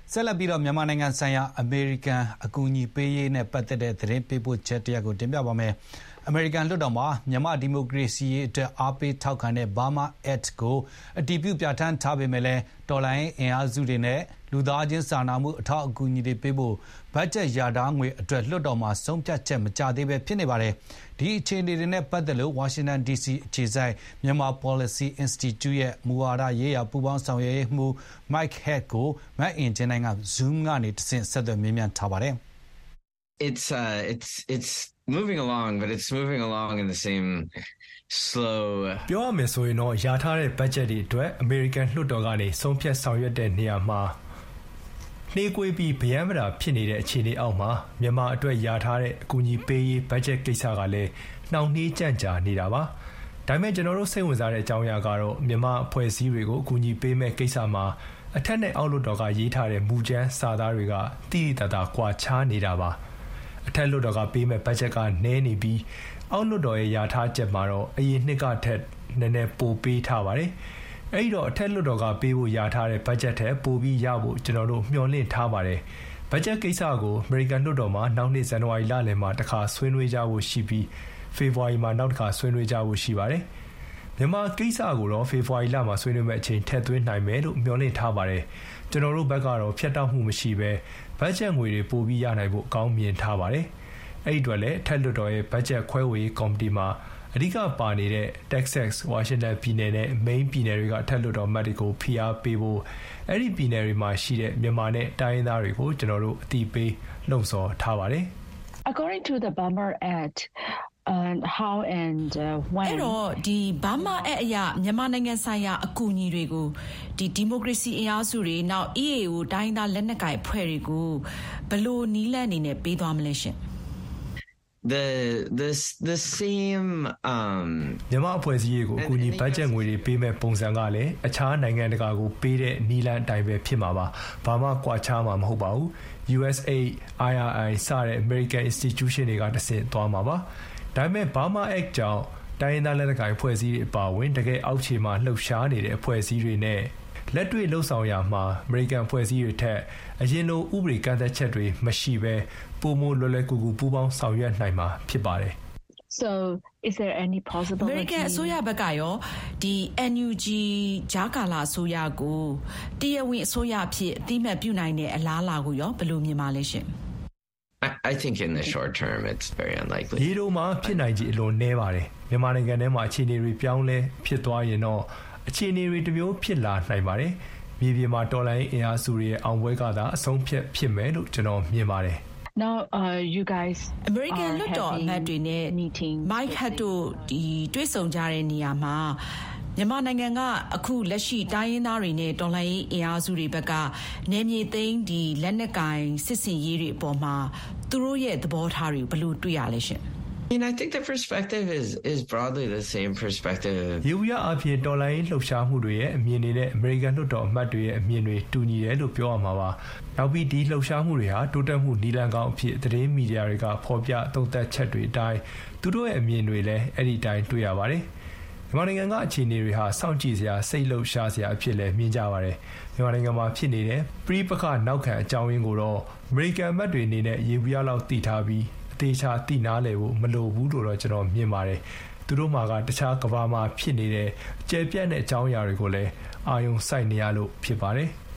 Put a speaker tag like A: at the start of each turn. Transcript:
A: ဆက်လက်ပြီးတော့မြန်မာနိုင်ငံဆိုင်ရာအမေရိကန်အကူအညီပေးရေးနဲ့ပတ်သက်တဲ့သတင်းပေးပို့ချက်တစ်ရပ်ကိုတင်ပြပါမယ်။အမေရိကန်လွှတ်တော်မှာမြန်မာဒီမိုကရေစီရေးအတွက်အားပေးထောက်ခံတဲ့ Burma Act ကိုအတည်ပြုပြဋ္ဌာန်းထားပေမဲ့လည်းတော်လှန်ရေးအင်အားစုတွေနဲ့လူသားချင်းစာနာမှုအထောက်အကူအညီတွေပေးဖို့ဘတ်ဂျက်ရာထားငွေအတွက်လွှတ်တော်မှာဆုံးဖြတ်ချက်မကျသေးပဲဖြစ်နေပါတယ်။ဒီအခြေအနေတွေနဲ့ပတ်သက်လို့ Washington DC အခြေစိုက်မြန်မာ Policy Institute ရဲ့မူဝါဒရေးရာပူးပေါင်းဆောင်ရွက်ရေးမှူး Mike Hack ကိုမတ်အင်ဂျင်နိုင်က Zoom ကနေတဆင့်ဆက်သွယ်မေးမြန်းထားပါတယ်။
B: It's moving along, but it's moving along in the same slow
C: ပြောရမယ်ဆိုရင်တော့ရာထားတဲ့ဘတ်ဂျက်တွေအတွက်အမေရိကန်လွှတ်တော်ကနေဆုံးဖြတ်ဆောင်ရွက်တဲ့နေရာမှာနှေးကွေးပြီးဗျမ်းမတာဖြစ်နေတဲ့အခြေအနေအောက်မှာမြန်မာအတွက်ရာထားတဲ့အကူအညီပေးရေးဘတ်ဂျက်ကိစ္စကလည်းနှောင့်နှေးကြန့်ကြာနေတာပါ။ဒါပေမဲ့ကျွန်တော်တို့စိတ်ဝင်စားတဲ့အကြောင်းအရာကတော့မြန်မာအဖွဲ့အစည်းတွေကိုအကူအညီပေးမဲ့ကိစ္စမှာအထက်နဲ့အောက်လွှတ်တော်ကရေးထားတဲ့မူကြမ်းစာသားတွေကတိတိတတ်တာကွာခြားနေတာပါ။အထက်လွှတ်တော်ကပေးမဲ့ဘတ်ဂျက်ကနည်းနေပြီးအောက်လွှတ်တော်ရဲ့ရာထားချက်မှာတော့အရင်နှစ်ကထက်နည်းနည်းပိုပေးထားပါတယ်။အဲ့တော့အထက်လွှတ်တော်ကပေးဖို့ရာထားတဲ့ဘတ်ဂျက်ထက်ပိုပြီးရဖို့ကျွန်တော်တို့မျှော်လင့်ထားပါတယ်။ဘတ်ဂျက်ကိစ္စကိုအမေရိကန်လွှတ်တော်မှာနောက်နှစ်ဇန်နဝါရီလလယ်မှာတစ်ခါဆွေးနွေးကြဖို့ရှိပြီးဖေဖော်ဝါရီမှာနောက်တစ်ခါဆွေးနွေးကြဖို့ရှိပါတယ်။မြန်မာကိစ္စကိုတော့ဖေဖော်ဝါရီလမှာဆွေးနွေးမဲ့အချိန်ထည့်သွင်းနိုင်မယ်လို့မျှော်လင့်ထားပါတယ်။ကျွန်တော်တို့ဘက်ကတော့ဖျက်တောက်မှုမရှိဘဲဘတ်ဂျက်ငွေတွေပိုပြီးရနိုင်ဖို့အကောင်းမြင်ထားပါတယ်။အဲ့ဒီအတွက်လည်းအထက်လွှတ်တော်ရဲ့ဘတ်ဂျက်ခွဲဝေရေးကော်မတီမှာအဓိကပါနေတဲ့ Texas, Washington ပြည်နယ်နဲ့ Maine ပြည်နယ်တွေကအထက်လွှတ်တော်မှတ်တွေကိုဖိအားပေးဖို့အဲ့ဒီပြည်နယ်တွေမှာရှိတဲ့မြန်မာနဲ့တိုင်းရင်းသားတွေကိုကျွန်တော်တို့အတိပေးလှုံ့ဆော်ထားပါတယ်။
D: According to the Burma Act how and when
E: အဲ့တော့ဒီ Burma Act အရမြန်မာနိုင်ငံဆိုင်ရာအကူအညီတွေကိုဒီမိုကရေစီအင်အားစုတွေနောက် EAO တိုင်းသားလက်နက်ကိုင်အဖွဲ့တွေကိုဘယ်လိုနီးလန့်အနေနဲ့ပေးသွားမလဲရှင်
B: the same
C: မြန်မာအဖွဲ့အစည်းတွေကိုအကူအညီဘတ်ဂျက်ငွေတွေပေးမဲ့ပုံစံကလည်းအခြားနိုင်ငံတကာကိုပေးတဲ့နီးလန့်အတိုင်းပဲဖြစ်မှာပါဘာမှကွာခြားမှာမဟုတ်ပါဘူး USAID, IRI စတဲ့ American institution တွေကတဆင့်သွားမှာပါဒါပေမဲ့ Burma Act ကြောင့်တိုင်းရင်းသားလက်နက်ကိုင်အဖွဲ့အစည်းတွေအပါအဝင်တကယ်အောက်ခြေမှာလှုပ်ရှားနေတဲ့အဖွဲ့အစည်းတွေနဲ့လက်တွေ့လှုပ်ဆောင်ရမှာ American အဖွဲ့အစည်းတွေထက်အရင်လိုဥပဒေကန့်သတ်ချက်တွေမရှိဘဲပိုမိုလွယ်လွယ်ကူကူပူးပေါင်းဆောင်ရွက်နိုင်မှာဖြစ်ပါတယ်
D: So is there any possibility
E: American အစိုးရဘက်ကရောဒီ NUG ဂျာကာလာအစိုးရကိုတရားဝင်အစိုးရအဖြစ်အသိမှတ်ပြုနိုင်တဲ့အလားအလာကိုရောဘယ်လိုမြင်ပါလဲရှင်
B: I think in the short term it's very unlikely
C: ဒီလိုမှဖြစ်နိုင်ခြေအလွန်နည်းပါတယ်မြန်မာနိုင်ငံထဲမှာအခြေအနေတွေပြောင်းလဲဖြစ်သွားရင်တော့အခြေအနေတွေတစ်မျိုးဖြစ်လာနိုင်ပါတယ်မြေပြင်မှာတော်လိုင်းအင်အားစုတွေရဲ့အောင်ပွဲကသာအဆုံးဖြတ်ဖြစ်မယ်လို့ကျွန်တော်မြင်ပါတယ်
D: Now you guys
E: American လွှတ်တော်အမတ်တွေနဲ့ Mike Hack တို့ဒီတွေ့ဆုံကြတဲ့နေရာမှာမြန်မာနိုင်ငံကအခုလက်ရှိတိုင်းရင်းသားတွေနဲ့တော်လှန်ရေးအင်အားစုတွေဘက်ကနေမြေသိမ်းဒီလက်နက်ကင်စစ်စင်ရေးတွေအပေါ်မှာသူတို့ရဲ့သဘောထားတွေကိုဘယ်လိုတွေ့ရလဲရှင်
B: I think the perspective is broadly the same perspective.
C: ယေဝရအဖြစ်တော်လိုင်းလှုပ်ရှားမှုတွေရဲ့အမြင်တွေနဲ့ American လွှတ်တော်အမတ်တွေရဲ့အမြင်တွေတူညီတယ်လို့ပြောရမှာပါ။နောက်ပြီးဒီလှုပ်ရှားမှုတွေဟာတိုးတက်မှုနီလန်ကောင်းအဖြစ်သတင်းမီဒီယာတွေကဖော်ပြသုံးသပ်ချက်တွေအတိုင်းသူတို့ရဲ့အမြင်တွေလည်းအဲ့ဒီတိုင်းတွေ့ရပါတယ်။မြန်မာနိုင်ငံကအခြေအနေတွေဟာစောင့်ကြည့်စရာစိတ်လှုပ်ရှားစရာအဖြစ်လည်းမြင်ကြပါတယ်။မြန်မာနိုင်ငံမှာဖြစ်နေတဲ့ပြည်ပခနောက်ခံအကြောင်းရင်းကိုတော့ American အမတ်တွေအနေနဲ့ယေဝရလောက်သိထားပြီးတေချာတိနားလေဖို့မလိုဘူးလို့တော့ကျွန်တော်မြင်ပါတယ်သူတို့မှာကတခြားကဘာမှာဖြစ်နေတဲ့အကျယ်ပြန့်တဲ့အကြောင်းအရာတွေကိုလည်းအာယုံစိုက်နေရလို့ဖြစ်ပါတယ်